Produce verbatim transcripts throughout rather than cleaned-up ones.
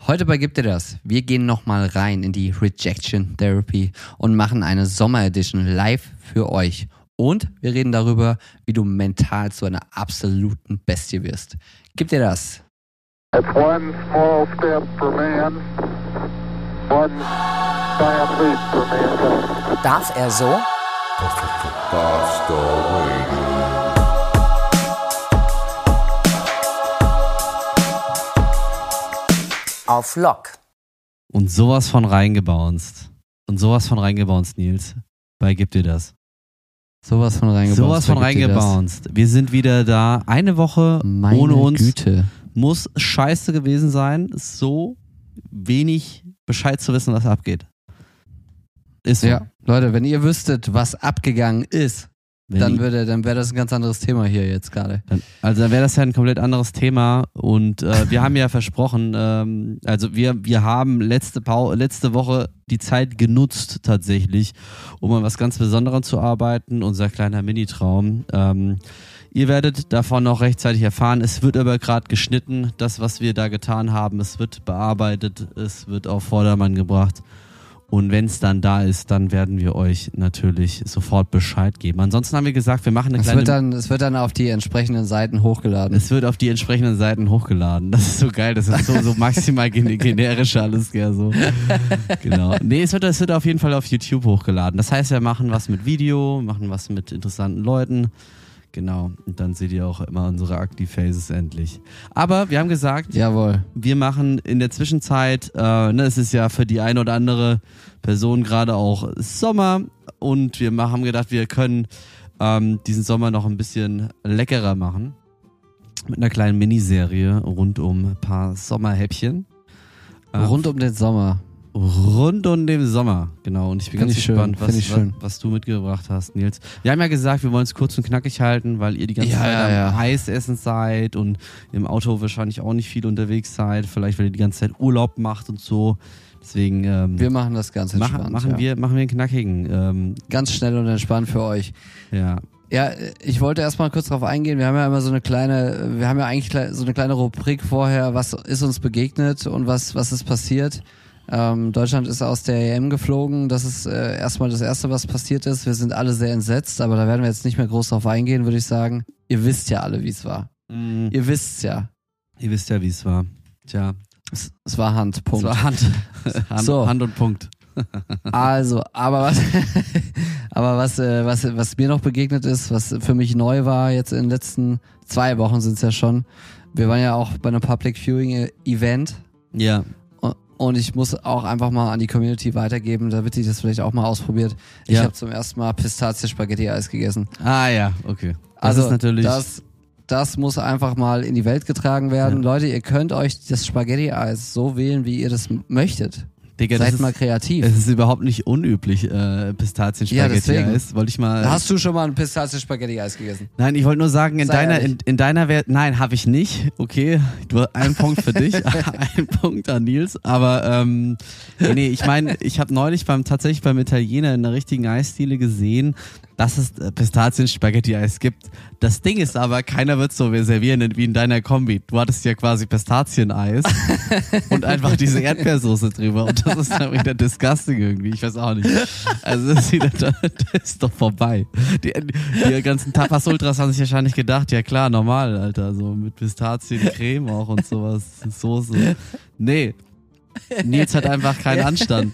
Heute bei Gibt dir das. Wir gehen nochmal rein in die Rejection Therapy und machen eine Sommer-Edition live für euch. Und wir reden darüber, wie du mental zu einer absoluten Bestie wirst. Gib dir das. It's one small step for man, one giant leap for mankind. Darf er so? Auf Lock. Und sowas von reingebounced. Und sowas von reingebounced, Nils. Bei Gib dir das. Sowas von reingebounced. Sowas von reingebounced. Wir sind wieder da. Eine Woche Meine ohne uns. Güte. Muss scheiße gewesen sein, so wenig Bescheid zu wissen, was abgeht. Ist so. Ja, Leute, wenn ihr wüsstet, was abgegangen ist, Wenn dann ich- würde, dann wäre das ein ganz anderes Thema hier jetzt gerade. Dann, also dann wäre das ja ein komplett anderes Thema und äh, wir haben ja versprochen, ähm, also wir, wir haben letzte, Pau- letzte Woche die Zeit genutzt tatsächlich, um an was ganz Besonderem zu arbeiten, unser kleiner Mini-Traum. Ähm, ihr werdet davon noch rechtzeitig erfahren, es wird aber gerade geschnitten, das was wir da getan haben, es wird bearbeitet, es wird auf Vordermann gebracht. Und wenn es dann da ist, dann werden wir euch natürlich sofort Bescheid geben. Ansonsten haben wir gesagt, wir machen eine Es kleine... wird, dann, es wird dann auf die entsprechenden Seiten hochgeladen. Es wird auf die entsprechenden Seiten hochgeladen. Das ist so geil, das ist so, so maximal gen- generisch alles, ja, so. Genau. Nee, es wird, es wird auf jeden Fall auf YouTube hochgeladen. Das heißt, wir machen was mit Video, machen was mit interessanten Leuten. Genau. Und dann seht ihr auch immer unsere Active Faces endlich. Aber wir haben gesagt, Jawohl. wir machen in der Zwischenzeit, äh, ne, es ist ja für die eine oder andere Person gerade auch Sommer und wir ma- haben gedacht, wir können ähm, diesen Sommer noch ein bisschen leckerer machen. Mit einer kleinen Miniserie rund um ein paar Sommerhäppchen. Äh, Rund um den Sommer. Rund um den Sommer, genau. Und ich bin Find ganz ich schön, gespannt, find was, ich was, schön. was du mitgebracht hast, Nils. Wir haben ja gesagt, wir wollen es kurz und knackig halten, weil ihr die ganze Ja, Zeit ja, am ja. Eis essen seid und im Auto wahrscheinlich auch nicht viel unterwegs seid. Vielleicht, weil ihr die ganze Zeit Urlaub macht und so. Deswegen ähm, Wir machen das ganz entspannt. machen, machen, ja. wir, machen wir einen knackigen. Ähm, Ganz schnell und entspannt für euch. ja. Ja, ich wollte erstmal kurz drauf eingehen. Wir haben ja immer so eine kleine, wir haben ja eigentlich klei- so eine kleine Rubrik vorher, was ist uns begegnet und was, was ist passiert. Ähm, Deutschland ist aus der E M geflogen. Das ist äh, erstmal das Erste, was passiert ist. Wir sind alle sehr entsetzt, aber da werden wir jetzt nicht mehr groß drauf eingehen, würde ich sagen. Ihr wisst ja alle, wie es war. Mm, Ihr wisst's ja. ihr wisst ja, wie es war. Tja, Es, es war Hand, es Punkt. war Hand. Hand, So. Hand und Punkt. Also, aber was, aber was, äh, was, was mir noch begegnet ist, was für mich neu war, jetzt in den letzten zwei Wochen sind es ja schon. Wir waren ja auch bei einem Public Viewing Event Ja. und- und ich muss auch einfach mal an die Community weitergeben, damit die das vielleicht auch mal ausprobiert. Ich Ja. habe zum ersten Mal Pistazie-Spaghetti-Eis gegessen. Ah ja, okay. Das Also ist natürlich... das, das muss einfach mal in die Welt getragen werden. Ja. Leute, ihr könnt euch das Spaghetti-Eis so wählen, wie ihr das m- möchtet. Digga, das Seid ist, mal kreativ. es ist überhaupt nicht unüblich, äh, Ja, Pistazien-Spaghetti deswegen. Eis. Wollte ich mal... Hast du schon mal ein Pistazie-Spaghetti-Eis gegessen? Nein, ich wollte nur sagen, in Sei deiner, in, ehrlich. in deiner Welt, nein, habe ich nicht. Okay, du ein Punkt für dich, ein Punkt an Nils. Aber ähm, nee, nee, ich meine, ich habe neulich beim tatsächlich beim Italiener in einer richtigen Eisdiele gesehen, dass es äh, Pistazien-Spaghetti-Eis gibt. Das Ding ist aber, keiner wird so servieren wie in deiner Kombi. Du hattest ja quasi Pistazien-Eis und einfach diese Erdbeersoße drüber. Und das ist dann wieder disgusting irgendwie. Ich weiß auch nicht. Also das ist, wieder, das ist doch vorbei. Die, die ganzen Tapas Ultras haben sich wahrscheinlich gedacht, ja klar, normal, Alter. So mit Pistaziencreme auch und sowas. Soße. Nee. Nils hat einfach keinen Anstand.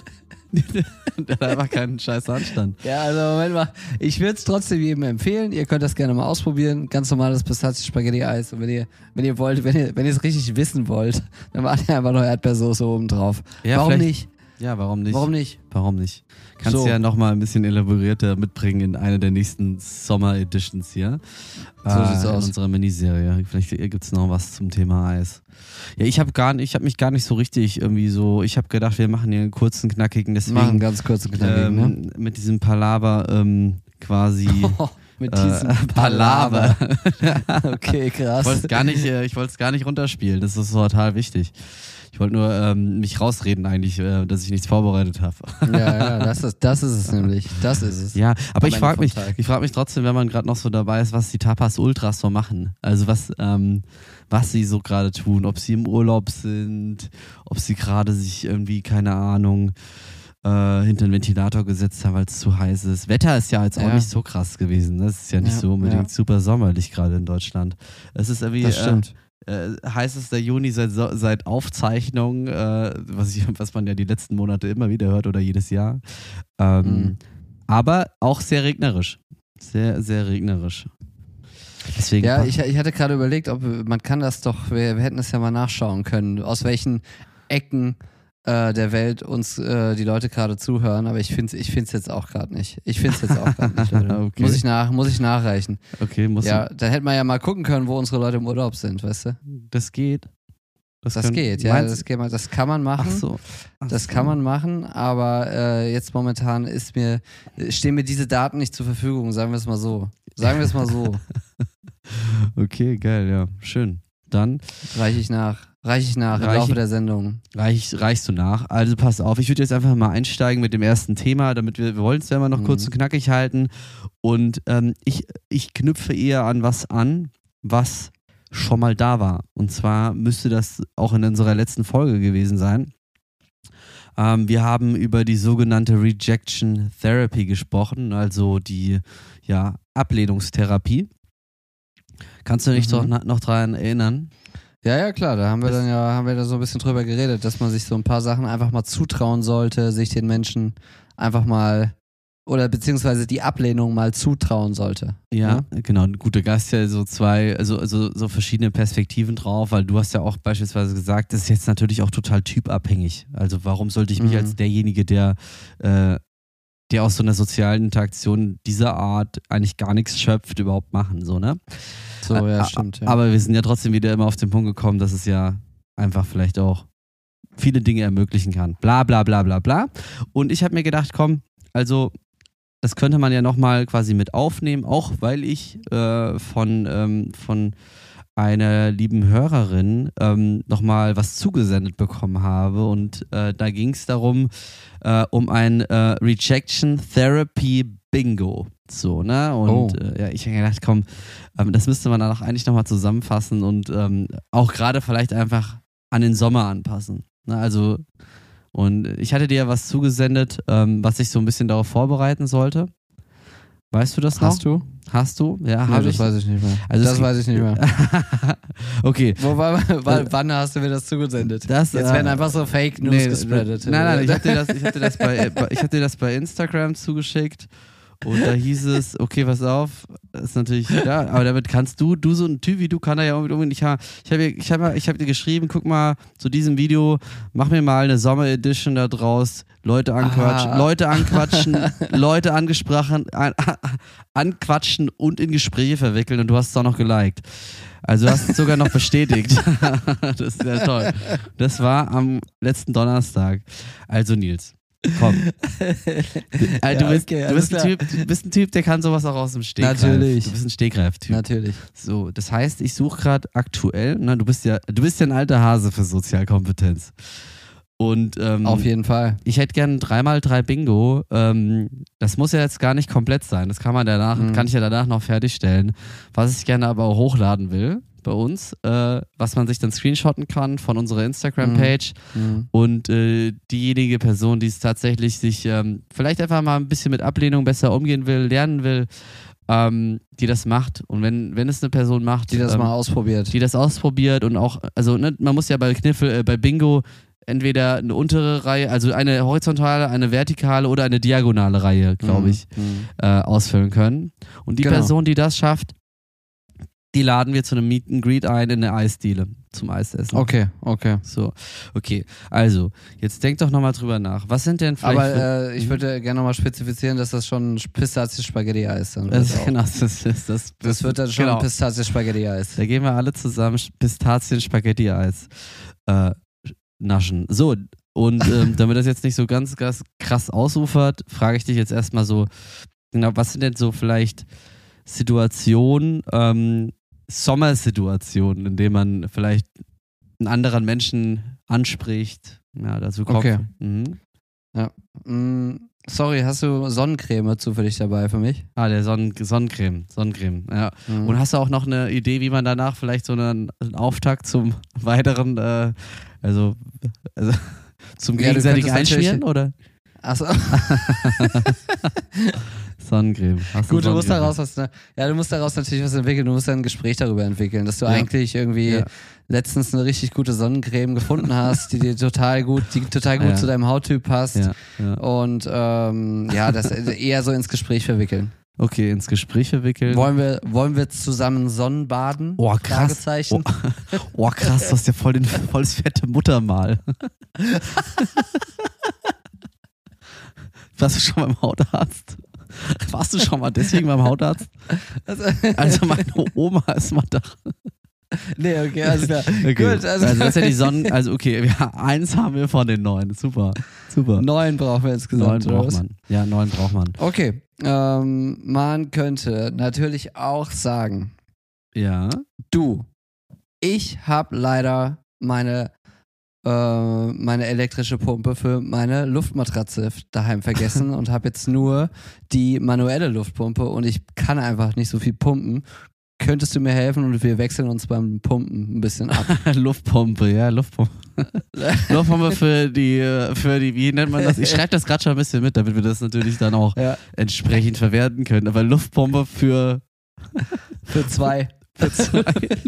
Der hat einfach keinen scheiß Anstand. Ja, also Moment mal. Ich würde es trotzdem jedem empfehlen. Ihr könnt das gerne mal ausprobieren. Ganz normales Pistazie-Spaghetti-Eis. Und wenn ihr, wenn ihr wollt, wenn ihr, wenn ihr es richtig wissen wollt, dann macht ihr einfach noch Erdbeersoße oben drauf. Ja, Warum vielleicht- nicht? Ja, warum nicht? Warum nicht? Warum nicht? Kannst So. du ja nochmal ein bisschen elaborierter mitbringen in einer der nächsten Sommer-Editions hier. So äh, sieht's in aus. unserer Miniserie. Vielleicht gibt's noch was zum Thema Eis. Ja, ich habe gar nicht, ich habe mich gar nicht so richtig irgendwie so, ich habe gedacht, wir machen hier einen kurzen, knackigen, Machen deswegen ganz kurz und knackig, ähm, ne? mit diesem Palaver ähm, quasi Mit diesem äh, Palaver. Okay, krass. Ich wollte es gar nicht, äh, ich wollte es gar nicht runterspielen. Das ist total wichtig. Ich wollte nur ähm, mich rausreden eigentlich, äh, dass ich nichts vorbereitet habe. Ja, ja, das ist, das ist es nämlich. Das ist es. Ja, aber Am ich frage mich, Ende vom ich frage mich trotzdem, wenn man gerade noch so dabei ist, was die Tapas Ultras so machen. Also was, ähm, was sie so gerade tun, ob sie im Urlaub sind, ob sie gerade sich irgendwie, keine Ahnung, äh, hinter den Ventilator gesetzt haben, weil es zu heiß ist. Wetter ist ja jetzt auch Ja. nicht so krass gewesen. Das ist ja nicht Ja, so unbedingt ja. super sommerlich gerade in Deutschland. Es ist irgendwie Das stimmt. äh, äh, heißester Juni seit, so- seit Aufzeichnung, äh, was, ich, was man ja die letzten Monate immer wieder hört oder jedes Jahr. Ähm, Mhm. Aber auch sehr regnerisch. Sehr, sehr regnerisch. Deswegen Ja, ich, ich hatte gerade überlegt, ob man kann das doch, wir, wir hätten das ja mal nachschauen können, aus welchen Ecken äh, der Welt uns äh, die Leute gerade zuhören, aber ich finde es ich find's jetzt auch gerade nicht. Ich finde es jetzt auch gerade nicht. Leute. Okay. Muss ich nach, muss ich nachreichen. Okay, muss Ja, dann hätte man ja mal gucken können, wo unsere Leute im Urlaub sind, weißt du? das geht. Das können- geht, ja, meinst- das, geht mal, das kann man machen. Ach so. Ach Das so. kann man machen, aber äh, jetzt momentan ist mir, stehen mir diese Daten nicht zur Verfügung, sagen wir es mal so. Sagen wir es mal so. Okay, geil, ja. Schön. Dann Reiche ich nach. Reiche ich nach im Reich Laufe ich- der Sendung. reich, reichst du nach. Also pass auf, ich würde jetzt einfach mal einsteigen mit dem ersten Thema, damit wir, wir wollen es ja immer noch Mhm. kurz und knackig halten. Und ähm, ich, ich knüpfe eher an was an, was schon mal da war. Und zwar müsste das auch in unserer letzten Folge gewesen sein. Ähm, wir haben über die sogenannte Rejection Therapy gesprochen, also die ja, Ablehnungstherapie. Kannst du dich Mhm. doch na, noch daran erinnern? Ja, ja, klar, da haben wir Das- dann ja, haben wir da so ein bisschen drüber geredet, dass man sich so ein paar Sachen einfach mal zutrauen sollte, sich den Menschen einfach mal oder beziehungsweise die Ablehnung mal zutrauen sollte. Ja, Ne? genau. Gut, da hast ja so zwei, also, also so verschiedene Perspektiven drauf, weil du hast ja auch beispielsweise gesagt, das ist jetzt natürlich auch total typabhängig. Also warum sollte ich mich Mhm. als derjenige, der, äh, der aus so einer sozialen Interaktion dieser Art eigentlich gar nichts schöpft, überhaupt machen, so, ne? So, Ä- ja, a- stimmt. Ja. Aber wir sind ja trotzdem wieder immer auf den Punkt gekommen, dass es ja einfach vielleicht auch viele Dinge ermöglichen kann. Bla bla bla bla bla. Und ich habe mir gedacht, komm, also das könnte man ja nochmal quasi mit aufnehmen, auch weil ich äh, von, ähm, von einer lieben Hörerin ähm, nochmal was zugesendet bekommen habe. Und äh, da ging es darum, äh, um ein äh, Rejection Therapy Bingo. So, ne? Und Oh. äh, ja, ich habe gedacht, komm, ähm, das müsste man dann auch eigentlich nochmal zusammenfassen und ähm, auch gerade vielleicht einfach an den Sommer anpassen. Ne? Also, und ich hatte dir ja was zugesendet, ähm, was ich so ein bisschen darauf vorbereiten sollte. Weißt du das noch? Hast du? Hast du? Ja, Nee, habe das ich. weiß ich nicht mehr. Also das es- weiß ich nicht mehr. Okay. Wo, war, war, wann hast du mir das zugesendet? Das, Jetzt äh, werden einfach so Fake News Nee, gespreadet. Nein, nein, ich hab dir das, ich hab dir das, bei, ich hab dir das bei Instagram zugeschickt und da hieß es, okay, pass auf, das ist natürlich, ja, aber damit kannst du, du so ein Typ wie du, kann er ja irgendwie nicht haben. Ich habe ich hab, ich hab dir geschrieben, guck mal, zu diesem Video, mach mir mal eine Sommer-Edition da draus, Leute anquatschen, Ah. Leute anquatschen, Leute angesprochen, an, anquatschen und in Gespräche verwickeln und du hast es auch noch geliked. Also du hast es sogar noch bestätigt. Das ist ja toll. Das war am letzten Donnerstag. Also Nils, komm. Also, du, Ja, bist, okay, du, alles bist ein klar. typ, du bist ein Typ, der kann sowas auch aus dem Stegreif. Natürlich. Du bist ein Stegreif-Typ. Natürlich. So, das heißt, ich suche gerade aktuell, na, du bist ja, du bist ja ein alter Hase für Sozialkompetenz. Und ähm, Auf jeden Fall. ich hätte gerne drei mal drei Bingo. Ähm, das muss ja jetzt gar nicht komplett sein. Das kann man danach, Mhm. kann ich ja danach noch fertigstellen. Was ich gerne aber auch hochladen will bei uns, äh, was man sich dann screenshotten kann von unserer Instagram-Page. Mhm. Und äh, diejenige Person, die es tatsächlich sich ähm, vielleicht einfach mal ein bisschen mit Ablehnung besser umgehen will, lernen will, ähm, die das macht. Und wenn, wenn es eine Person macht, Die das ähm, mal ausprobiert. die das ausprobiert und auch, also ne, man muss ja bei Kniffel, äh, bei Bingo entweder eine untere Reihe, also eine horizontale, eine vertikale oder eine diagonale Reihe, glaube ich, Mhm. äh, ausfüllen können. Und die Genau. Person, die das schafft, die laden wir zu einem Meet and Greet ein in eine Eisdiele zum Eisessen. Okay, okay. So, okay. Also, jetzt denk doch nochmal drüber nach. Was sind denn vielleicht... Aber für- äh, ich würde gerne nochmal spezifizieren, dass das schon Pistazie-Spaghetti-Eis dann wird. das, auch. genau, das, das, das, Das wird dann schon genau. Pistazie-Spaghetti-Eis. Da gehen wir alle zusammen Pistazien-Spaghetti-Eis äh, naschen. So, und ähm, damit das jetzt nicht so ganz, ganz krass ausufert, frage ich dich jetzt erstmal so, genau, was sind denn so vielleicht Situationen, ähm, Sommersituationen, in denen man vielleicht einen anderen Menschen anspricht. Ja, dazu kommt. Okay. Mhm. Ja. Mm, sorry, hast du Sonnencreme zufällig dabei für mich? Ah, der Sonnen Sonnencreme. Sonnencreme, ja. Mhm. Und hast du auch noch eine Idee, wie man danach vielleicht so einen, einen Auftakt zum weiteren, äh, also, also zum Ja, du gegenseitigen könntest Einschmieren, natürlich- oder? Achso. Sonnencreme. Hast Gut, du musst Sonnencreme? daraus was, ne? Ja, du musst daraus natürlich was entwickeln. Du musst ein Gespräch darüber entwickeln, dass du Ja. eigentlich irgendwie Ja. letztens eine richtig gute Sonnencreme gefunden hast, die dir total gut, die total gut Ja. zu deinem Hauttyp passt. Ja, ja. Und ähm, ja, das eher so ins Gespräch verwickeln. Okay, ins Gespräch verwickeln. Wollen wir, wollen wir zusammen Sonnenbaden? Oh, krass. Fragezeichen. Oh, oh krass, du hast ja voll, den, voll das fette Muttermal. Warst du schon beim Hautarzt? Warst du schon mal deswegen beim Hautarzt? Also, Also meine Oma ist mal da. nee, okay, alles klar. Okay. Gut, also, also das ist ja die Sonnen... Also okay, ja, eins haben wir von den neun. Super, super. neun brauchen wir Neun insgesamt. oder braucht was? man. Ja, neun braucht man. Okay, ähm, man könnte natürlich auch sagen, Ja. du, ich habe leider meine, äh, meine elektrische Pumpe für meine Luftmatratze daheim vergessen und habe jetzt nur die manuelle Luftpumpe und ich kann einfach nicht so viel pumpen. Könntest du mir helfen und wir wechseln uns beim Pumpen ein bisschen ab? Luftpumpe, ja, Luftpumpe. Luftpumpe für die, für die, wie nennt man das? Ich schreibe das gerade schon ein bisschen mit, damit wir das natürlich dann auch Ja, entsprechend verwerten können. Aber Luftpumpe für, für zwei. für zwei.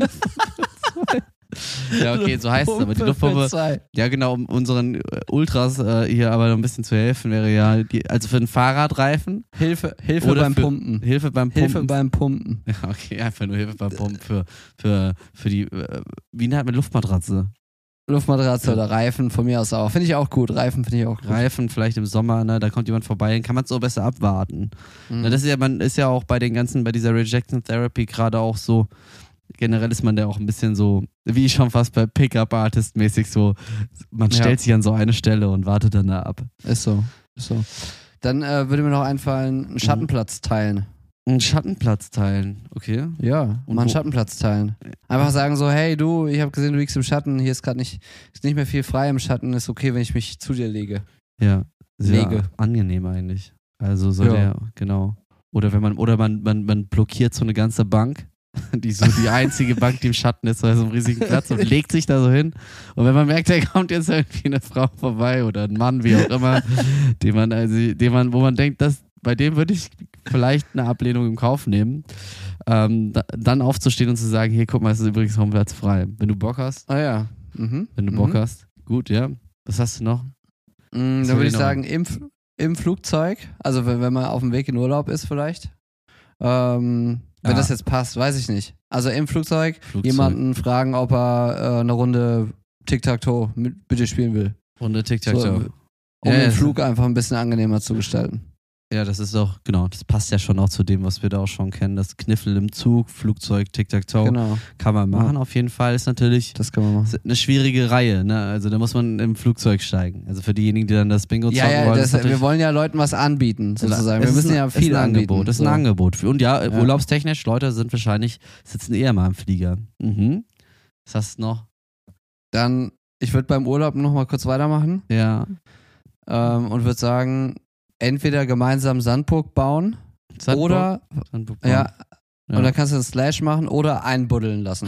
Ja, okay, so heißt es aber. Die Für Luftpumpe, zwei. ja genau, um unseren äh, Ultras äh, hier aber noch ein bisschen zu helfen, wäre ja, die, also für einen Fahrradreifen, Hilfe, Hilfe Oder beim für- Pumpen. Hilfe beim Pumpen. Hilfe beim Pumpen. Ja, okay, einfach nur Hilfe beim Pumpen für, für, für die, äh, wie nennt man Luftmatratze? Luftmatratze Ja. oder Reifen von mir aus auch. Finde ich auch gut. Reifen finde ich auch gut. Reifen, vielleicht im Sommer, ne, da kommt jemand vorbei, dann kann man es so besser abwarten. Mhm. Na, das ist ja, man ist ja auch bei den ganzen, bei dieser Rejection Therapy gerade auch so, generell ist man da auch ein bisschen so, wie schon fast bei Pickup-Artist mäßig so, man Ja. stellt sich an so eine Stelle und wartet dann da ab. Ist so. Ist so. Dann äh, würde mir noch einfallen, einen Schattenplatz teilen. Einen Schattenplatz teilen, okay. Ja, Und mal einen wo- Schattenplatz teilen. Einfach sagen so, hey du, ich habe gesehen, du liegst im Schatten, hier ist gerade nicht, ist nicht mehr viel frei im Schatten, ist okay, wenn ich mich zu dir lege. Ja, sehr Lege. angenehm eigentlich. Also soll Ja. der, genau. Oder wenn man, oder man, man, man blockiert so eine ganze Bank, die so die einzige Bank, die im Schatten ist, bei so einem riesigen Platz und legt sich da so hin. Und wenn man merkt, da kommt jetzt irgendwie eine Frau vorbei oder ein Mann, wie auch immer, den man, also, den man, wo man denkt, dass, bei dem würde ich vielleicht eine Ablehnung im Kauf nehmen, ähm, da, dann aufzustehen und zu sagen, hier, guck mal, es ist übrigens noch ein Platz frei. Wenn du Bock hast, Ah ja. Mhm. wenn du mhm. Bock hast, gut, ja. Was hast du noch? Mm, Was dann will würde ich ich noch? sagen, im, F- im Flugzeug, also wenn, wenn man auf dem Weg in Urlaub ist vielleicht, ähm, wenn Ah. das jetzt passt, weiß ich nicht. Also im Flugzeug, Flugzeug. jemanden fragen, ob er äh, eine Runde Tic-Tac-Toe mit, bitte spielen will. Runde Tic-Tac-Toe. So, um Ja, den ja, Flug einfach ein bisschen angenehmer zu gestalten. Ja, das ist auch, genau, das passt ja schon auch zu dem, was wir da auch schon kennen. Das Kniffel im Zug, Flugzeug, Tic-Tac-Toe, Genau, kann man machen auf jeden Fall. Ist natürlich das können wir machen. eine schwierige Reihe, ne? Also da muss man im Flugzeug steigen. Also für diejenigen, die dann das Bingo Ja, zocken ja, wollen, das, ist natürlich- wir wollen ja Leuten was anbieten, sozusagen. Es Wir ist müssen ein- ja ist viel ein anbieten. Angebot. Das ist ein so. Angebot. Und ja, Ja. urlaubstechnisch, Leute sind wahrscheinlich, sitzen eher mal im Flieger. Mhm. Was hast du noch? Dann, ich würde beim Urlaub noch mal kurz weitermachen Ja. ähm, und würde sagen, entweder gemeinsam Sandburg bauen Sandburg? oder, Sandburg ja, bauen. Ja. und dann kannst du einen Slash machen oder einbuddeln lassen.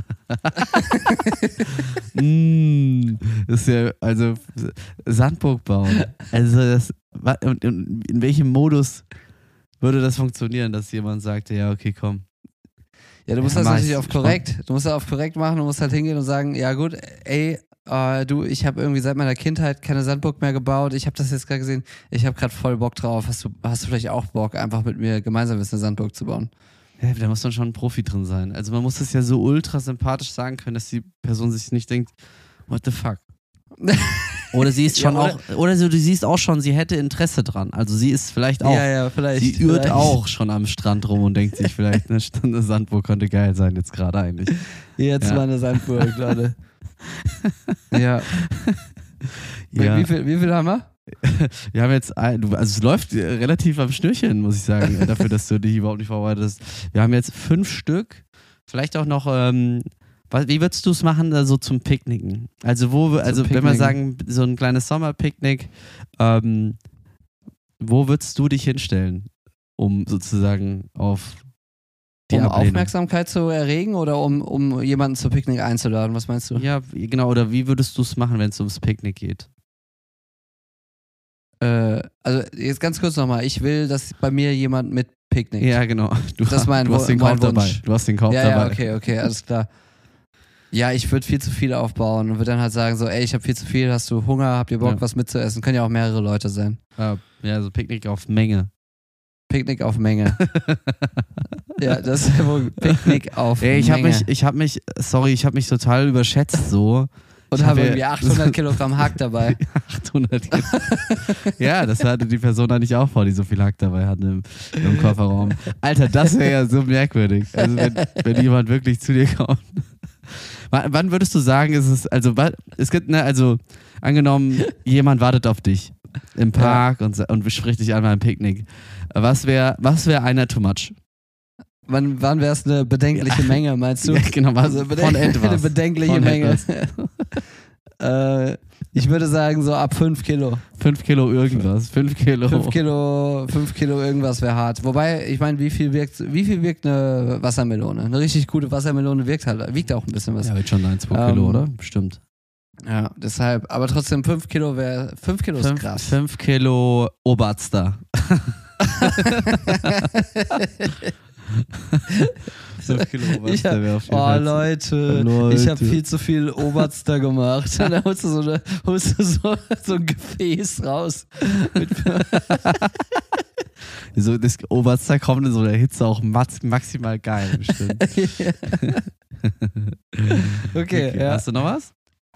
Mm, das ist ja, also Sandburg bauen. Also das, wa- und, und in welchem Modus würde das funktionieren, dass jemand sagte, ja, okay, komm. Ja, du musst Ja, das mach natürlich ich. auf korrekt. Du musst das auf korrekt machen, du musst halt hingehen und sagen, ja gut, ey, äh, du, ich habe irgendwie seit meiner Kindheit keine Sandburg mehr gebaut. Ich habe das jetzt gerade gesehen. Ich habe gerade voll Bock drauf. Hast du, hast du vielleicht auch Bock, einfach mit mir gemeinsam jetzt eine Sandburg zu bauen? Ja, da muss man schon ein Profi drin sein. Also man muss das ja so ultra sympathisch sagen können, dass die Person sich nicht denkt, what the fuck. Oder sie ist schon Ja, oder- auch, oder so, du siehst auch schon, sie hätte Interesse dran. Also sie ist vielleicht auch, Ja, ja, vielleicht. sie irrt vielleicht. auch schon am Strand rum und denkt sich vielleicht, eine Stunde Sandburg könnte geil sein jetzt gerade eigentlich. Jetzt Ja. mal eine Sandburg, Leute. ja. Ja. Wie, viel, wie viel haben wir? Wir haben jetzt, ein, du- also es läuft äh, relativ am Schnürchen, muss ich sagen, äh, dafür, dass du dich überhaupt nicht vorbereitest. Wir haben jetzt fünf Stück, vielleicht auch noch, ähm, was, wie würdest du es machen, also zum Picknicken? Also wo, also wenn wir Picknicken. sagen, so ein kleines Sommerpicknick, ähm, wo würdest du dich hinstellen, um sozusagen auf die Um Ablehnung? Aufmerksamkeit zu erregen oder um, um jemanden zum Picknick einzuladen? Was meinst du? Ja, wie- genau, oder wie würdest du es machen, wenn es ums Picknick geht? Äh, also jetzt ganz kurz nochmal. Ich will, dass bei mir jemand mit picknickt. Ja, genau. Du, Das ist mein du hast Wu- den mein Korb dabei. Wunsch. Du hast den Korb ja, dabei. ja, okay, okay, alles klar. Ja, ich würde viel zu viel aufbauen und würde dann halt sagen so, ey, ich habe viel zu viel, hast du Hunger, habt ihr Bock, Ja. was mitzuessen? Können ja auch mehrere Leute sein. Ja, ja, so Picknick auf Menge. Picknick auf Menge. Ja, das ist ja wohl Picknick auf Ey, ich habe Menge. mich, ich habe mich, sorry, ich habe mich total überschätzt so. und ich hab habe ja- irgendwie achthundert Kilogramm Hack dabei. achthundert Kilo. Ja, das hatte die Person da nicht auch vor, die so viel Hack dabei hatte im, im Kofferraum. Alter, das wäre ja so merkwürdig. Also wenn, wenn jemand wirklich zu dir kommt. Wann wann würdest du sagen, ist es, also wa- es gibt, ne, also angenommen, jemand wartet auf dich im Park und, sa- und bespricht dich einmal im Picknick. Was wäre was wär einer too much? Wann, wann wäre es eine bedenkliche Menge, meinst du? Ja, genau, was, Also von etwas. eine bedenkliche Von Menge. etwas. äh, ich würde sagen so ab fünf Kilo. Fünf Kilo irgendwas. Fünf Kilo. fünf Kilo, fünf Kilo irgendwas wäre hart. Wobei, ich meine, wie viel wirkt, wie viel wirkt eine Wassermelone? Eine richtig gute Wassermelone wirkt halt, wiegt auch ein bisschen was. Ja, wird schon ein, zwei Ähm, Kilo, oder? Bestimmt. Ja, deshalb, aber trotzdem fünf Kilo wäre, fünf Kilo ist Fünf, krass. fünf Kilo Oberster. fünf Kilo Ich Oberster hab, wäre auf jeden oh Fall. Leute, Leute. ich habe viel zu viel Oberster gemacht. Und dann holst du so, eine, holst du so, so ein Gefäß raus. Mit, So, das Oberster kommt in so einer Hitze auch max, maximal geil, bestimmt. okay, ja. Hast du noch was?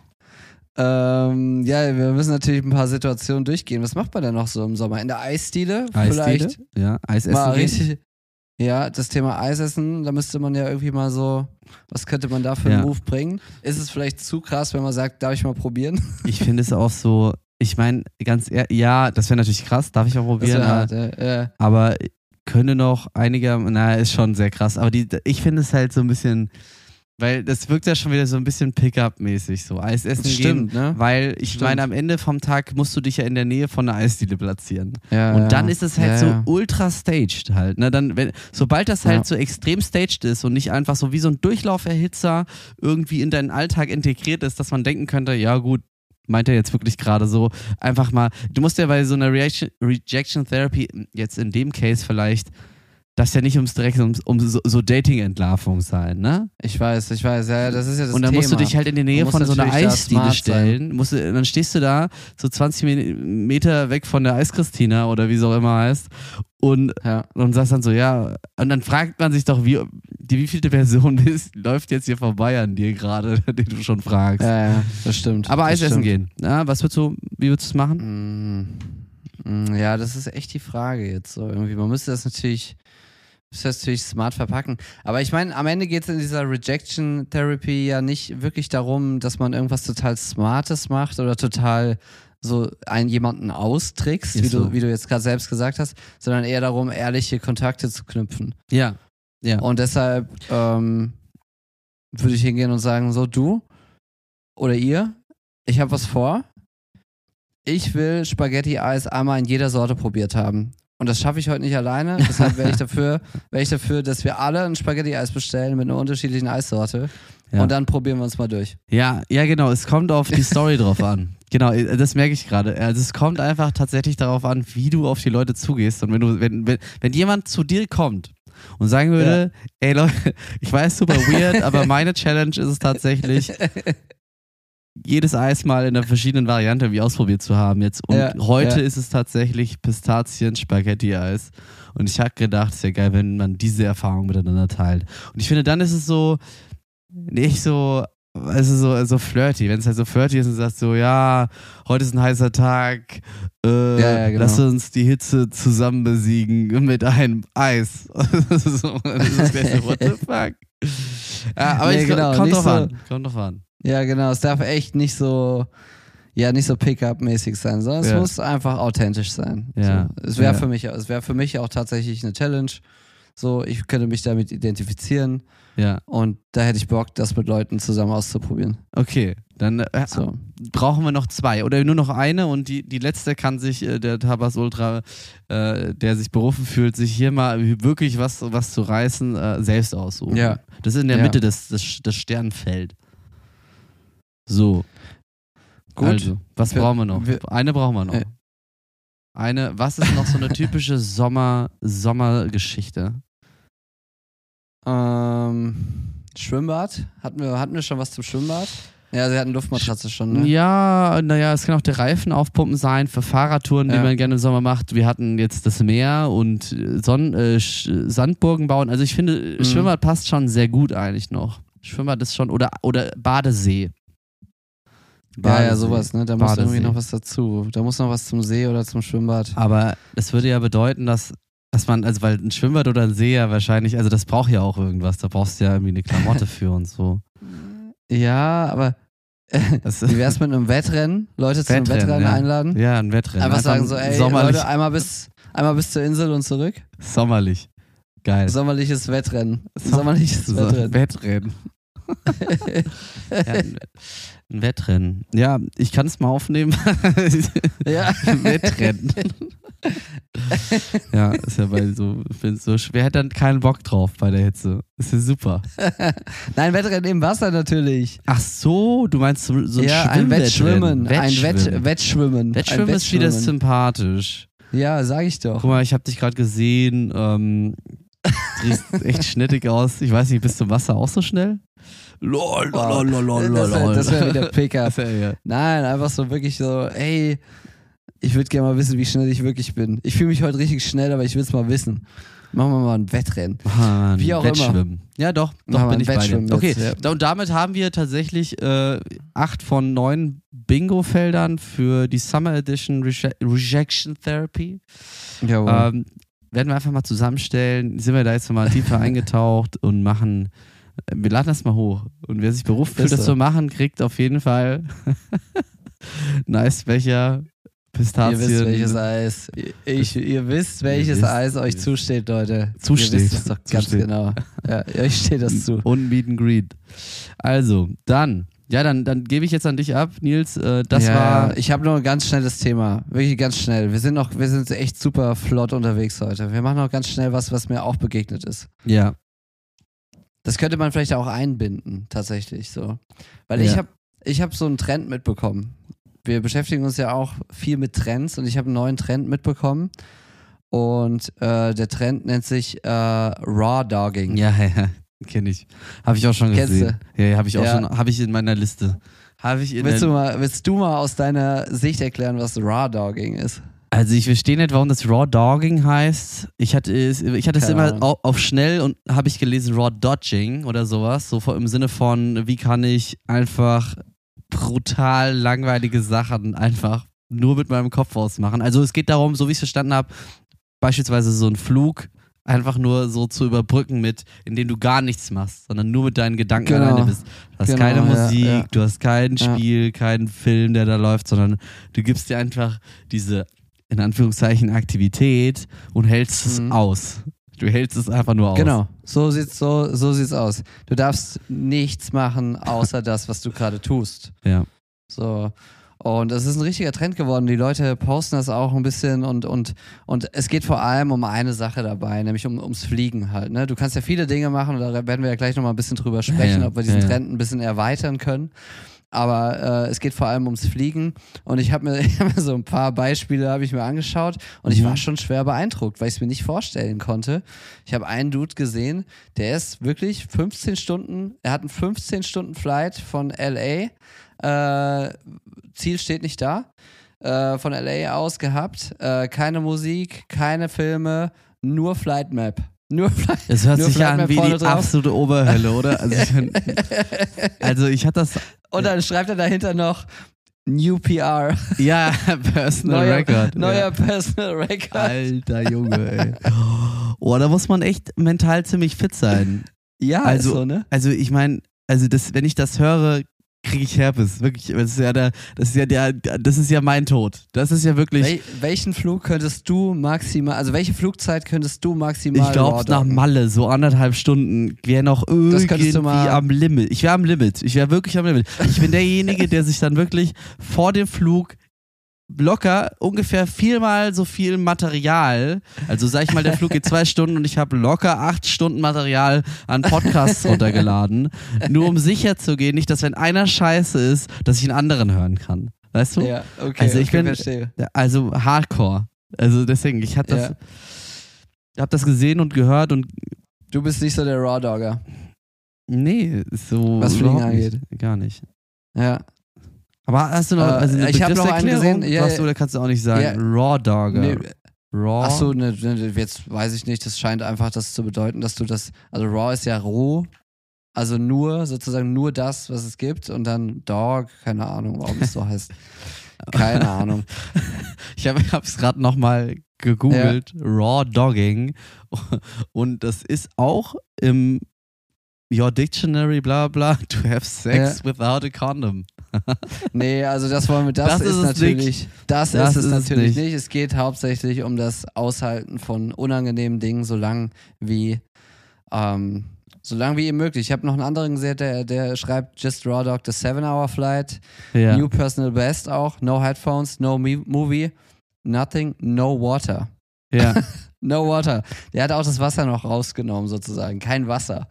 Ähm, ja, wir müssen natürlich ein paar Situationen durchgehen. Was macht man denn noch so im Sommer? In der Eisdiele? Vielleicht Ja, Eis mal essen gehen? richtig. Ja, das Thema Eisessen, da müsste man ja irgendwie mal so, was könnte man da für einen Ja. Move bringen? Ist es vielleicht zu krass, wenn man sagt, darf ich mal probieren? Ich finde es auch so, ich meine, ganz ehrlich, ja, das wäre natürlich krass, darf ich auch Das probieren, wär hart, aber, ja. ja. aber könnte noch einiger, na, ist schon sehr krass, aber die, ich finde es halt so ein bisschen, weil das wirkt ja schon wieder so ein bisschen Pick-up-mäßig, so Eis essen gehen, Stimmt, ne? weil ich Stimmt. meine, am Ende vom Tag musst du dich ja in der Nähe von einer Eisdiele platzieren. Ja, Und ja. dann ist es halt ja, so ja. ultra staged halt. Ne? Dann, wenn, sobald das halt Ja. so extrem staged ist und nicht einfach so wie so ein Durchlauferhitzer irgendwie in deinen Alltag integriert ist, dass man denken könnte, ja gut, meint er jetzt wirklich gerade so, einfach mal, du musst ja bei so einer Reaction, Rejection Therapy, jetzt in dem Case vielleicht, das ja nicht ums direkt um, um so, so Dating-Entlarvung sein, ne? Ich weiß, ich weiß, ja, ja, das ist ja das Und dann Thema. musst du dich halt in die Nähe Du musst von so einer natürlich da Eisdiele smart stellen. Musst du, dann stehst du da so zwanzig Meter weg von der Eischristina oder wie es auch immer heißt und, Ja. und sagst dann so, ja, und dann fragt man sich doch, wie, die wievielte Version ist, läuft jetzt hier vorbei an dir gerade, den du schon fragst. Ja, ja, das stimmt. Aber Eis das essen stimmt. gehen. Ja, was würdest du, wie würdest du es machen? Mm, mm, Ja, das ist echt die Frage jetzt so irgendwie. Man müsste das natürlich, müsste das natürlich smart verpacken. Aber ich meine, am Ende geht es in dieser Rejection Therapy ja nicht wirklich darum, dass man irgendwas total Smartes macht oder total so einen jemanden austrickst, Ist wie, so. du, wie du jetzt gerade selbst gesagt hast, sondern eher darum, ehrliche Kontakte zu knüpfen. Ja. Ja. Und deshalb ähm, würde ich hingehen und sagen, so du oder ihr, ich habe was vor. Ich will Spaghetti-Eis einmal in jeder Sorte probiert haben. Und das schaffe ich heute nicht alleine. Deshalb wäre ich dafür, wäre ich dafür, dass wir alle ein Spaghetti-Eis bestellen mit einer unterschiedlichen Eissorte. Ja. Und dann probieren wir uns mal durch. Ja, ja, genau. Es kommt auf die Story drauf an. Genau, das merke ich gerade. Also es kommt einfach tatsächlich darauf an, wie du auf die Leute zugehst. Und wenn du, wenn, wenn, wenn jemand zu dir kommt und sagen würde, ey Leute, ich weiß, super weird, aber meine Challenge ist es tatsächlich, jedes Eis mal in einer verschiedenen Variante wie ausprobiert zu haben jetzt. Und Ja, heute ja. ist es tatsächlich Pistazien-Spaghetti-Eis. Und ich habe gedacht, es wäre geil, wenn man diese Erfahrung miteinander teilt. Und ich finde, dann ist es so, nicht so, also so, so flirty. Wenn es halt so flirty ist und sagst so, ja, heute ist ein heißer Tag, äh, Ja, ja, genau. lass uns die Hitze zusammen besiegen mit einem Eis. Das ist so, das ist gleich so, what the fuck? Ja, aber Nee, ich, genau, kommt nicht drauf so- an. Kommt drauf an. Ja, genau. Es darf echt nicht so. ja nicht so Pickup-mäßig sein, sondern es Ja. muss einfach authentisch sein. Ja. So. Es wäre Ja. für mich, es wäre für mich auch tatsächlich eine Challenge. So, ich könnte mich damit identifizieren Ja, und da hätte ich Bock, das mit Leuten zusammen auszuprobieren. okay. Dann äh, So. brauchen wir noch zwei oder nur noch eine und die, die letzte kann sich äh, der Tabas Ultra, äh, der sich berufen fühlt, sich hier mal wirklich was, was zu reißen, äh, selbst aussuchen. Ja. Das ist in der Ja. Mitte des, des, des Sternfeld. So. Gut. Also, was Wir- brauchen wir noch? wir- eine brauchen wir noch. Äh. Eine, was ist noch so eine typische Sommer, Sommergeschichte? Ähm, Schwimmbad? Hatten wir, hatten wir schon was zum Schwimmbad? Ja, sie hatten Luftmatratze schon, ne? Ja, naja, es kann auch der Reifen aufpumpen sein für Fahrradtouren, die Ja. man gerne im Sommer macht. Wir hatten jetzt das Meer und äh, Sonn äh, Sch- Sandburgen bauen. Also ich finde, Mhm. Schwimmbad passt schon sehr gut eigentlich noch. Schwimmbad ist schon, oder, oder Badesee. Ja, ja, sowas, ne? Da muss Badesee. irgendwie noch was dazu. Da muss noch was zum See oder zum Schwimmbad. Aber das würde ja bedeuten, dass, dass man, also weil ein Schwimmbad oder ein See ja wahrscheinlich, also das braucht ja auch irgendwas. Da brauchst du ja irgendwie eine Klamotte für und so. Ja, aber Das, wie wär's mit einem Wettrennen? Leute zu einem Wettrennen, Wettrennen ja. einladen? ja, ein Wettrennen. Einfach sagen so, ein ey, sommerlich, Leute, einmal bis, einmal bis zur Insel und zurück. sommerlich. Geil. Sommerliches Wettrennen. So- Sommerliches So, Wettrennen. Wettrennen. Ja, ein, ein Wettrennen. Ja, ich kann es mal aufnehmen. Ja. Ein Wettrennen. Ja, ist ja bei so, find's so schwer. Hätte dann keinen Bock drauf bei der Hitze. Ist ja super. Nein, Wettrennen im Wasser natürlich. Ach so, du meinst so, so ein Ja, ein Schwimmwettrennen. Wettschwimmen. Ein Wett, Wettschwimmen. Wettschwimmen. Wettschwimmen ein ist wieder Wettschwimmen. sympathisch. Ja, sag ich doch. Guck mal, ich habe dich gerade gesehen. Ähm, siehst echt schnittig aus. Ich weiß nicht, bist du im Wasser auch so schnell? Lol, lol, lol, lol, Das lol. wäre das wär wieder Pickup. Das wär, ja. Nein, einfach so wirklich so, ey, ich würde gerne mal wissen, wie schnell ich wirklich bin. Ich fühle mich heute richtig schnell, aber ich will es mal wissen. Machen wir mal ein Wettrennen. Mann, Wie auch Wettschwimmen. Ja, doch, doch Machen wir bin ein ich bei dir. Wettschwimmen Okay, jetzt, ja. da- und damit haben wir tatsächlich äh, acht von neun Bingo-Feldern für die Summer Edition Reje Rejection Therapy. Jawohl. Ähm, werden wir einfach mal zusammenstellen. Sind wir da jetzt mal tiefer eingetaucht und machen. Wir laden das mal hoch. Und wer sich berufen fühlt, Ist das so. zu machen, kriegt auf jeden Fall Nice-Becher, Pistazien. Ihr wisst, welches Eis. Ich, ihr wisst, welches wisst, Eis euch ihr zusteht, Leute. Zusteht. Ihr wisst es doch ganz Zusteht. genau. Ja, euch steht das zu. Und Meet and Greet. Also, dann. Ja, dann, dann gebe ich jetzt an dich ab, Nils. Äh, das ja, war. ich habe noch ein ganz schnelles Thema. Wirklich ganz schnell. Wir sind noch, wir sind echt super flott unterwegs heute. Wir machen noch ganz schnell was, was mir auch begegnet ist. Ja. Das könnte man vielleicht auch einbinden, tatsächlich so. Weil Ja. ich habe ich hab so einen Trend mitbekommen. Wir beschäftigen uns ja auch viel mit Trends und ich habe einen neuen Trend mitbekommen. Und äh, der Trend nennt sich äh, Raw Dogging. Ja, ja, ja. Kenne ich. Habe ich auch schon Kennst gesehen. Ja, ja habe ich auch Ja. schon. Habe ich in meiner Liste. Habe ich in Willst der, du, mal, willst du mal aus deiner Sicht erklären, was Raw Dogging ist? Also ich verstehe nicht, warum das Raw Dogging heißt. Ich hatte es, ich hatte es Keine immer Ahnung. auf, auf schnell und habe ich gelesen Raw Dodging oder sowas. So im Sinne von, wie kann ich einfach brutal langweilige Sachen einfach nur mit meinem Kopf ausmachen. Also es geht darum, so wie ich es verstanden habe, beispielsweise so einen Flug einfach nur so zu überbrücken mit, indem du gar nichts machst, sondern nur mit deinen Gedanken Genau. alleine bist. Du hast Genau, keine ja, Musik, ja. du hast kein Ja. Spiel, keinen Film, der da läuft, sondern du gibst dir einfach diese, in Anführungszeichen, Aktivität und hältst es Mhm. aus. Du hältst es einfach nur aus. Genau, so sieht's, so, so sieht's aus. Du darfst nichts machen, außer das, was du gerade tust. Ja. So. Und es ist ein richtiger Trend geworden. Die Leute posten das auch ein bisschen und, und, und es geht vor allem um eine Sache dabei, nämlich um, ums Fliegen halt. Ne? Du kannst ja viele Dinge machen und da werden wir ja gleich nochmal ein bisschen drüber sprechen, ja, ob wir diesen ja, ja. Trend ein bisschen erweitern können. Aber äh, es geht vor allem ums Fliegen und ich habe mir, ich hab mir so ein paar Beispiele habe ich mir angeschaut und ich Mhm. war schon schwer beeindruckt, weil ich es mir nicht vorstellen konnte. Ich habe einen Dude gesehen, der ist wirklich fünfzehn Stunden, er hat einen fünfzehn Stunden Flight von L A, äh, Ziel steht nicht da, äh, von L A aus gehabt, äh, keine Musik, keine Filme, nur Flight Map. Nur Flight, Es hört nur sich Flight an Map wie vorne die drauf. absolute Oberhölle, oder? Also ich, also ich hatte das, Und dann schreibt er dahinter noch New P R. ja, Personal neuer, Record. Neuer ja. Personal Record. Alter Junge, ey. Oh, da muss man echt mental ziemlich fit sein. Ja, Also- ist so, ne? Also ich meine, also das, wenn ich das höre, kriege ich Herpes. Wirklich, das ist ja der, das ist ja der, das ist ja mein Tod. Das ist ja wirklich. Wel- welchen Flug könntest du maximal, also welche Flugzeit könntest du maximal Ich glaube nach rawdoggen? Malle, so anderthalb Stunden, wäre noch Das könntest irgendwie du mal- am Limit. Ich wäre am Limit. Ich wäre wirklich am Limit. Ich bin derjenige, der sich dann wirklich vor dem Flug locker ungefähr viermal so viel Material, also sag ich mal, der Flug geht zwei Stunden und ich habe locker acht Stunden Material an Podcasts runtergeladen, nur um sicher zu gehen, nicht, dass wenn einer scheiße ist, dass ich einen anderen hören kann. Weißt du? Ja, okay, Also ich okay, bin, verstehe. also Hardcore. Also deswegen, ich hab das, Ja. hab das gesehen und gehört und Du bist nicht so der Raw-Dogger. nee, so Was Fliegen überhaupt nicht, angeht. gar nicht. Ja. Aber hast du noch Äh, also eine ich hab noch einen Begriffserklärung? gesehen, ja, Was, ja. oder kannst du auch nicht sagen? Ja. Raw Dogger. Nee, Raw. Achso, ne, ne, jetzt weiß ich nicht, das scheint einfach das zu bedeuten, dass du das, also Raw ist ja roh, also nur, sozusagen nur das, was es gibt und dann Dog, keine Ahnung, warum es so heißt. Keine Ahnung. Ich habe es gerade nochmal gegoogelt, Raw Dogging, und das ist auch im Your Dictionary, bla bla, to have sex Ja. without a condom. Nee, also das wollen wir, das, Das ist, ist es natürlich, nicht. das, Das ist es ist es natürlich nicht. nicht. Es geht hauptsächlich um das Aushalten von unangenehmen Dingen, so lang wie, ähm, so lang wie eben möglich. Ich habe noch einen anderen gesehen, der, der schreibt Just Raw Dog the seven hour Flight, Ja. New Personal Best auch, No Headphones, No me- Movie, Nothing, No Water. ja. No Water. Der hat auch das Wasser noch rausgenommen sozusagen. Kein Wasser.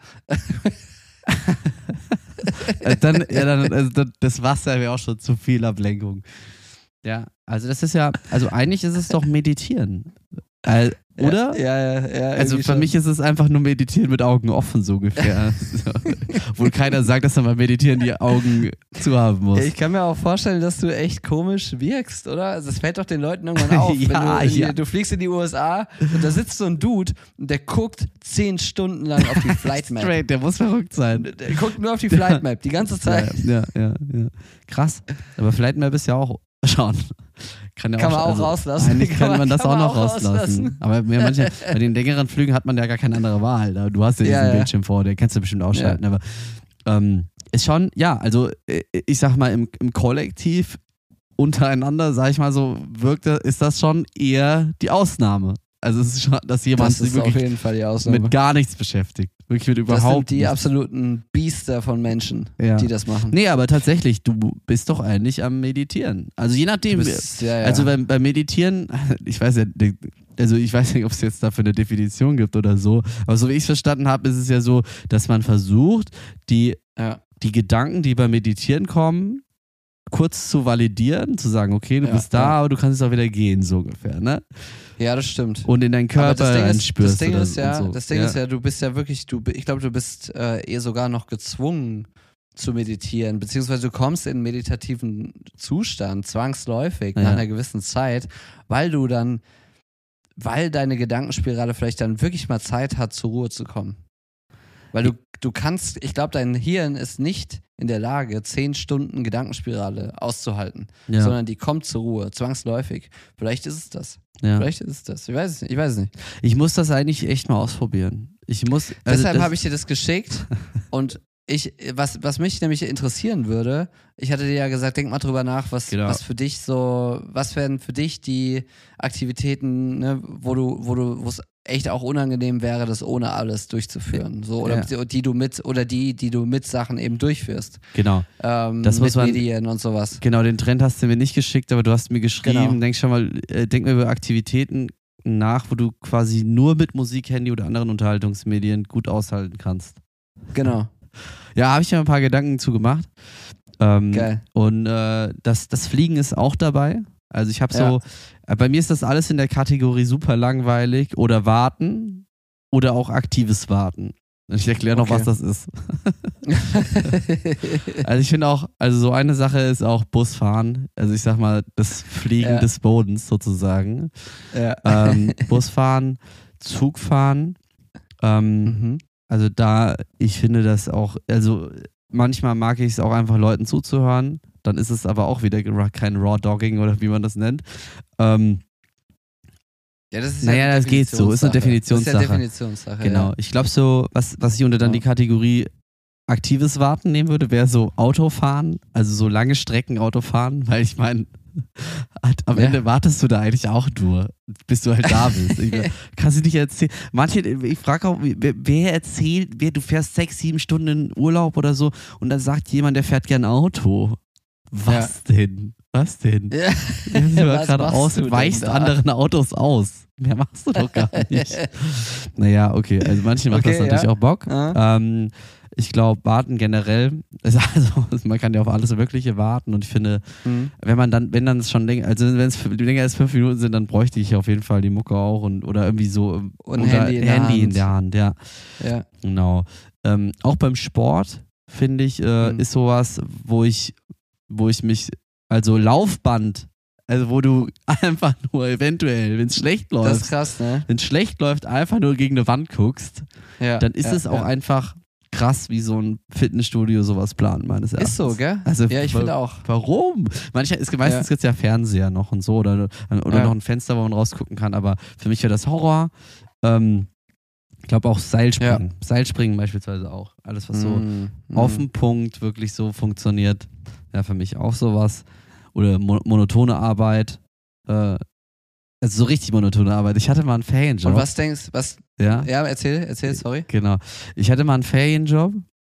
Also dann, ja, dann, also das- das Wasser wäre auch schon zu viel Ablenkung. Ja, also das ist ja, also eigentlich ist es doch Meditieren. Äh, oder? Ja, ja, ja. ja Also irgendwie für schon. mich ist es einfach nur Meditieren mit Augen offen, so ungefähr. So. Obwohl keiner sagt, dass man beim Meditieren die Augen zu haben muss. Ich kann mir auch vorstellen, dass du echt komisch wirkst, oder? Also es fällt doch den Leuten irgendwann auf. Ja, wenn du, ja. du fliegst in die U S A und da sitzt so ein Dude und der guckt zehn Stunden lang auf die Flight Map. Straight, der muss verrückt sein. Der guckt nur auf die Flight Map, die ganze Zeit. Ja, ja, ja, ja. Krass. Aber Flight Map ist ja auch schon. Kann, ja Kann man auch also, rauslassen. Eigentlich Kann kann man, man- das kann auch man noch auch rauslassen. rauslassen. Aber bei, manche, bei den längeren Flügen hat man ja gar keine andere Wahl. Da- Du hast ja diesen Ja, ja. Bildschirm vor, der kannst du bestimmt ausschalten. Aber ähm, ist schon, ja, also äh, ich sag mal, im, im Kollektiv untereinander, sag ich mal so, wirkt, ist das schon eher die Ausnahme. Also es ist schon, dass jemand Das sich ist auf wirklich jeden Fall die Ausnahme. mit gar nichts beschäftigt. Wirklich mit Das überhaupt sind die nichts. absoluten Biester von Menschen, Ja. die das machen. Nee, aber tatsächlich, du bist doch eigentlich am Meditieren. Also je nachdem, Du bist- ja, ja. also beim, beim Meditieren, ich weiß ja, also ich weiß nicht, ob es jetzt dafür eine Definition gibt oder so, aber so wie ich es verstanden habe, ist es ja so, dass man versucht, die, Ja. die Gedanken, die beim Meditieren kommen, kurz zu validieren, zu sagen, okay, du Ja, bist da, ja. aber du kannst jetzt auch wieder gehen, so ungefähr, ne? Ja, das stimmt. Und in deinen Aber Körper das Ding ist, einspürst das Ding oder ist ja, und so. das Ding ja. ist ja, du bist ja wirklich, du, ich glaube, du bist äh, eher sogar noch gezwungen zu meditieren, beziehungsweise du kommst in einen meditativen Zustand zwangsläufig Ja. nach einer gewissen Zeit, weil du dann, weil deine Gedankenspirale vielleicht dann wirklich mal Zeit hat, zur Ruhe zu kommen. Weil du, du kannst, ich glaube, dein Hirn ist nicht in der Lage, zehn Stunden Gedankenspirale auszuhalten, ja. sondern die kommt zur Ruhe, zwangsläufig. Vielleicht ist es das. ja. Vielleicht ist es das. Ich weiß es nicht. Ich weiß es nicht. Ich muss das eigentlich echt mal ausprobieren. Ich muss. Also Deshalb das- habe ich dir das geschickt und ich, was, was mich nämlich interessieren würde, ich hatte dir ja gesagt, denk mal drüber nach, was, Genau. was für dich so, was wären für dich die Aktivitäten, ne, wo du, wo du, wo es echt auch unangenehm wäre, das ohne alles durchzuführen. So, oder Ja. die du mit, oder die, die du mit Sachen eben durchführst. Genau. Ähm, Das mit muss man- Medien und sowas. Genau, den Trend hast du mir nicht geschickt, aber du hast mir geschrieben, Genau. denk schon mal, äh, denk mir über Aktivitäten nach, wo du quasi nur mit Musik, Handy oder anderen Unterhaltungsmedien gut aushalten kannst. Genau. Ja, habe ich mir ein paar Gedanken zu gemacht. Ähm, Geil. Und äh, das, das Fliegen ist auch dabei. Also ich habe Ja. so, äh, bei mir ist das alles in der Kategorie super langweilig oder warten oder auch aktives Warten. Und ich erkläre noch, Okay. was das ist. Also ich finde auch, also so eine Sache ist auch Busfahren. Also ich sag mal, das Fliegen Ja. des Bodens sozusagen. ja. Ähm, Busfahren, Zugfahren. Ähm, Mhm. also da, ich finde das auch, also manchmal mag ich es auch einfach Leuten zuzuhören. Dann ist es aber auch wieder ra- kein Raw Dogging oder wie man das nennt. Ähm, Ja, das ist Naja, eine das geht so, ist eine Definitionssache. Das ist Definitionssache. ja Definitionssache. genau. Ja. Ich glaube so, was, was ich unter dann Ja. die Kategorie aktives Warten nehmen würde, wäre so Autofahren, also so lange Strecken Autofahren, weil ich meine, am Ja. Ende wartest du da eigentlich auch nur, bis du halt da bist. Ich, kannst du nicht erzählen. Manche, ich frage auch, wer, wer erzählt, wer, du fährst sechs, sieben Stunden in Urlaub oder so und dann sagt jemand, der fährt gern Auto. Was denn? Was denn? Ja. Du Was gerade machst aus, du denn weichst da? anderen Autos aus. Mehr machst du doch gar nicht. Naja, okay. Also manchen macht Okay, das natürlich ja. auch Bock. Ja. Ähm, ich glaube, warten generell, ist also man kann ja auf alles Mögliche warten und ich finde, Mhm. wenn man dann, wenn dann es schon länger, also wenn es f- länger als fünf Minuten sind, dann bräuchte ich auf jeden Fall die Mucke auch und oder irgendwie so Und oder Handy in der Handy in Hand. der Hand, ja. Ja. Genau. Ähm, auch beim Sport, finde ich, äh, Mhm. ist sowas, wo ich, wo ich mich, also Laufband, also wo du einfach nur eventuell, wenn es schlecht Das läuft, ist krass, ne? wenn es schlecht läuft, einfach nur gegen eine Wand guckst, Ja. dann ist ja, es auch ja. einfach krass, wie so ein Fitnessstudio sowas plant, meines Erachtens. Ist so, gell? Also, ja, ich wa- finde auch. Warum? Manchmal ist meistens Ja. gibt's ja Fernseher noch und so oder, oder Ja. noch ein Fenster, wo man rausgucken kann, aber für mich wäre das Horror. Ähm, ich glaube auch Seilspringen. Seilspringen beispielsweise auch. Alles, was so Mhm. auf den Punkt wirklich so funktioniert, wäre für mich auch sowas. Oder mo monotone Arbeit. Äh, also so richtig monotone Arbeit. Ich hatte mal einen Ferienjob. Und was denkst was? Ja? Ja, erzähl, erzähl, sorry. Genau. Ich hatte mal einen Ferienjob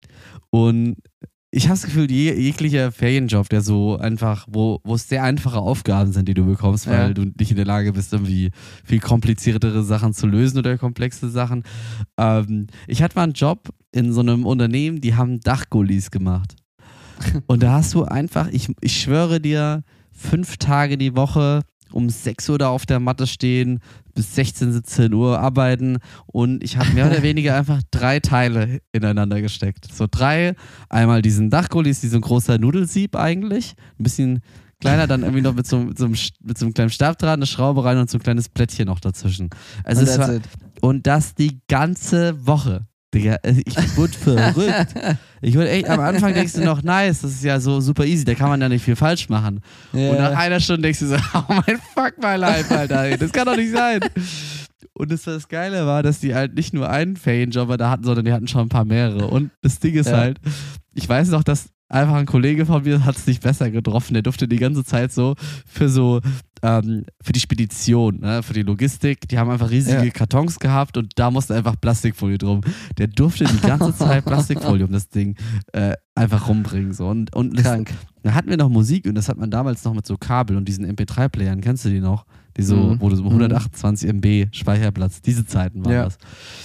und ich habe das Gefühl, je, jeglicher Ferienjob, der so einfach, wo, wo es sehr einfache Aufgaben sind, die du bekommst, weil Ja. du nicht in der Lage bist, irgendwie viel kompliziertere Sachen zu lösen oder komplexe Sachen. Ähm, ich hatte mal einen Job in so einem Unternehmen, die haben Dachgullis gemacht. Und da hast du einfach, ich, ich schwöre dir, fünf Tage die Woche um sechs Uhr da auf der Matte stehen, bis sechzehn, siebzehn Uhr arbeiten und ich habe mehr oder weniger einfach drei Teile ineinander gesteckt. So drei, einmal diesen Dachgulli, ist wie so ein großer Nudelsieb eigentlich, ein bisschen kleiner, dann irgendwie noch mit so, mit so, einem, mit so einem kleinen Stab dran, eine Schraube rein und so ein kleines Plättchen noch dazwischen. Also Und es that's war, it. und das die ganze Woche. Digga, ich wurde verrückt. Ich wurde echt, am Anfang denkst du noch, nice, das ist ja so super easy, da kann man ja nicht viel falsch machen. Ja. Und nach einer Stunde denkst du so, oh mein fuck my life, Alter, das kann doch nicht sein. Und das, das Geile war, dass die halt nicht nur einen Ferienjobber da hatten, sondern die hatten schon ein paar mehrere. Und das Ding ist Ja. halt, ich weiß noch, dass einfach ein Kollege von mir hat es nicht besser getroffen. Der durfte die ganze Zeit so für so, ähm, für die Spedition, ne, für die Logistik, die haben einfach riesige Ja. Kartons gehabt und da musste einfach Plastikfolie drum. Der durfte die ganze Zeit Plastikfolie um das Ding äh, einfach rumbringen. So. Und, und das, Krank. da hatten wir noch Musik und das hat man damals noch mit so Kabel und diesen M P drei Playern, kennst du die noch? Die so, Mhm. wo du so hundertachtundzwanzig Megabyte Speicherplatz, diese Zeiten waren Ja. das.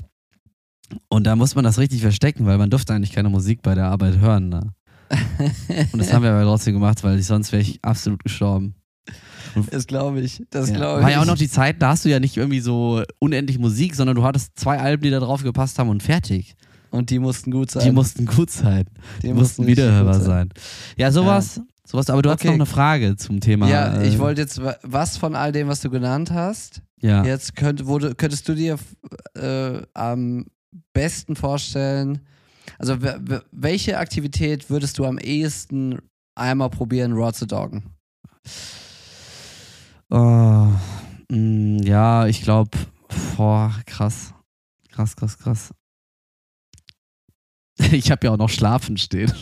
Und da muss man das richtig verstecken, weil man durfte eigentlich keine Musik bei der Arbeit hören. Ne? Und das haben wir aber trotzdem gemacht, weil sonst wäre ich absolut gestorben. Das glaube ich. Das Ja. glaube ich. War ja auch noch die Zeit, da hast du ja nicht irgendwie so unendlich Musik, sondern du hattest zwei Alben, die da drauf gepasst haben und fertig. Und die mussten gut sein. Die mussten gut sein. Die Die mussten richtig wiederhörbar gut sein. Ja, sowas. sowas. Aber du hast Okay. noch eine Frage zum Thema. Ja, äh, ich wollte jetzt, wa- was von all dem, was du genannt hast, Ja. jetzt könnt, wo du, könntest du dir äh, am besten vorstellen, also w- w- welche Aktivität würdest du am ehesten einmal probieren, raw zu doggen? Oh, mh, ja, ich glaube, boah, krass. Krass, krass, krass. Ich habe ja auch noch Schlafen stehen.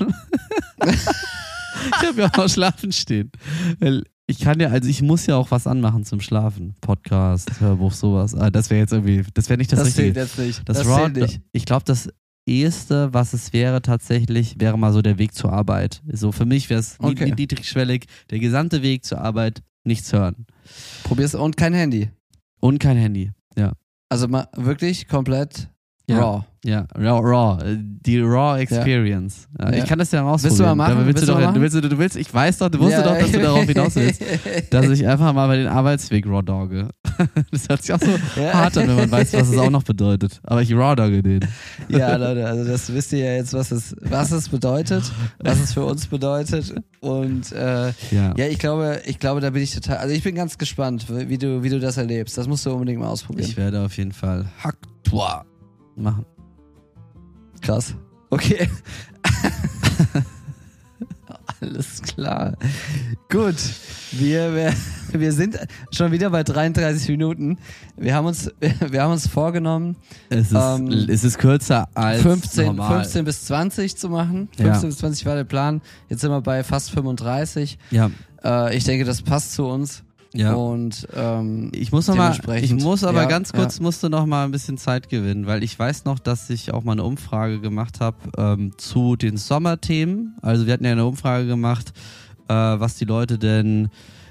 Ich habe ja auch noch Schlafen stehen. Weil ich kann ja, also ich muss ja auch was anmachen zum Schlafen. Podcast, Hörbuch, sowas. Ah, das wäre jetzt irgendwie, das wäre nicht das, Das Richtige. zählt jetzt nicht. Das, Das Raw, zählt nicht. ich glaube, das eheste, was es wäre tatsächlich, wäre mal so der Weg zur Arbeit. So für mich wäre es Okay. niedrigschwellig, der gesamte Weg zur Arbeit, nichts hören. Probier's und kein Handy. Und kein Handy. Ja. Also mal wirklich komplett Ja. raw. Ja, raw, raw, äh, die Raw Experience. Ja. Ja. Ich kann das ja rausprobieren. Willst du mal machen? Aber willst Willst du, du doch, mal du, willst, du willst, ich weiß doch, du wusstest Ja. doch, dass du darauf hinaus willst, dass ich einfach mal bei den Arbeitsweg raw dogge. Das hört sich auch so Ja. hart an, wenn man weiß, was es auch noch bedeutet. Aber ich raw dogge den. Ja, Leute, also das wisst ihr ja jetzt, was es, was es bedeutet, was es für uns bedeutet. Und äh, Ja. ja, ich glaube, ich glaube, da bin ich total, also ich bin ganz gespannt, wie du, wie du das erlebst. Das musst du unbedingt mal ausprobieren. Ich werde auf jeden Fall Hacktua machen. Krass. Okay. Alles klar. Gut, wir, wir, wir sind schon wieder bei dreiunddreißig Minuten. Wir haben uns, wir haben uns vorgenommen, Es ist, ähm, es ist kürzer als fünfzehn, normal. fünfzehn bis zwanzig zu machen. Ja. fünfzehn bis zwanzig war der Plan. Jetzt sind wir bei fast fünfunddreißig. Ja, Äh, ich denke, das passt zu uns. ja. Und ähm, Ich muss noch mal, ich dementsprechend- muss aber ja, ganz kurz, ja. musste noch mal ein bisschen Zeit gewinnen, weil ich weiß noch, dass ich auch mal eine Umfrage gemacht habe ähm, zu den Sommerthemen. Also wir hatten ja eine Umfrage gemacht, äh, was die Leute denn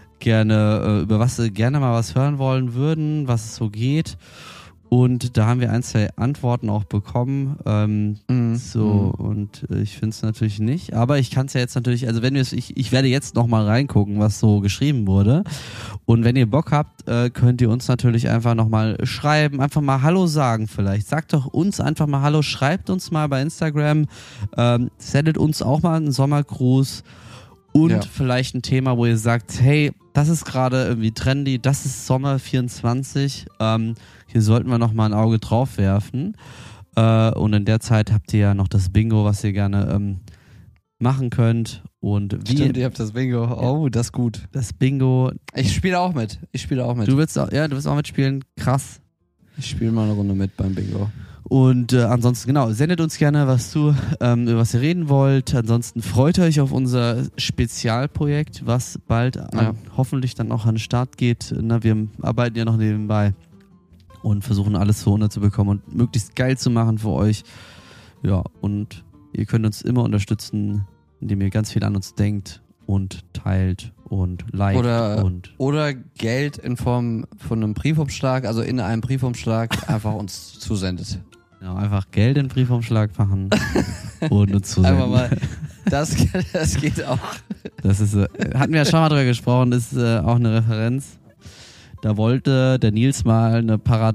gerne, äh, über was sie gerne mal was hören wollen würden, was es so geht. Und da haben wir ein, zwei Antworten auch bekommen. Ähm, Mhm. so, und äh, ich finde es natürlich nicht. Aber ich kann es ja jetzt natürlich, also wenn wir es, ich, ich werde jetzt noch mal reingucken, was so geschrieben wurde. Und wenn ihr Bock habt, äh, könnt ihr uns natürlich einfach noch mal schreiben, einfach mal Hallo sagen vielleicht. Sagt doch uns einfach mal Hallo, schreibt uns mal bei Instagram, ähm, sendet uns auch mal einen Sommergruß. Und Ja. vielleicht ein Thema, wo ihr sagt, hey, das ist gerade irgendwie trendy, das ist Sommer vierundzwanzig, ähm, hier sollten wir noch mal ein Auge drauf werfen. Äh, und in der Zeit habt ihr ja noch das Bingo, was ihr gerne ähm, machen könnt. Und wie Stimmt, ihr habt das Bingo. Oh, das ist gut. das Bingo, Ich spiele auch mit. Ich spiele auch mit. du willst auch, ja, du willst auch mitspielen, krass. Ich spiele mal eine Runde mit beim Bingo. Und äh, ansonsten, genau, sendet uns gerne was zu, ähm, über was ihr reden wollt. Ansonsten freut euch auf unser Spezialprojekt, was bald an, Ja. hoffentlich dann auch an den Start geht. Na, wir arbeiten ja noch nebenbei und versuchen alles so unterzubekommen und möglichst geil zu machen für euch. Ja, und ihr könnt uns immer unterstützen, indem ihr ganz viel an uns denkt und teilt und liked Oder- und Oder Geld in Form von einem Briefumschlag, also in einem Briefumschlag, einfach uns zusendet. genau, einfach Geld in den Briefumschlag machen und uns zusenden. Einfach mal. Das, das geht auch. Das ist, äh, hatten wir ja schon mal drüber gesprochen, ist äh, auch eine Referenz. Da wollte der Nils mal eine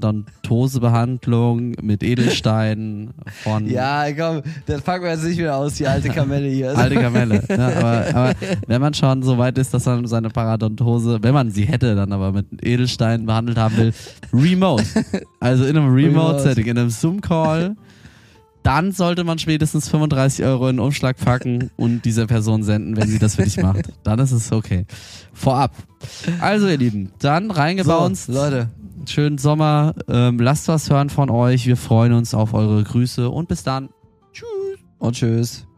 Parodontosebehandlung mit Edelsteinen von Ja, komm, das packen wir jetzt nicht wieder aus, die alte Kamelle hier. alte Kamelle. Ne? Aber, aber wenn man schon so weit ist, dass man seine Parodontose, wenn man sie hätte, dann aber mit Edelsteinen behandelt haben will, remote. Also in einem Remote-Setting, in einem Zoom-Call, dann sollte man spätestens fünfunddreißig Euro in den Umschlag packen und dieser Person senden, wenn sie das für dich macht. Dann ist es okay. Vorab. Also ihr Lieben, dann reingebounced. So, Leute. Schönen Sommer. Ähm, lasst was hören von euch. Wir freuen uns auf eure Grüße und bis dann. Und tschüss.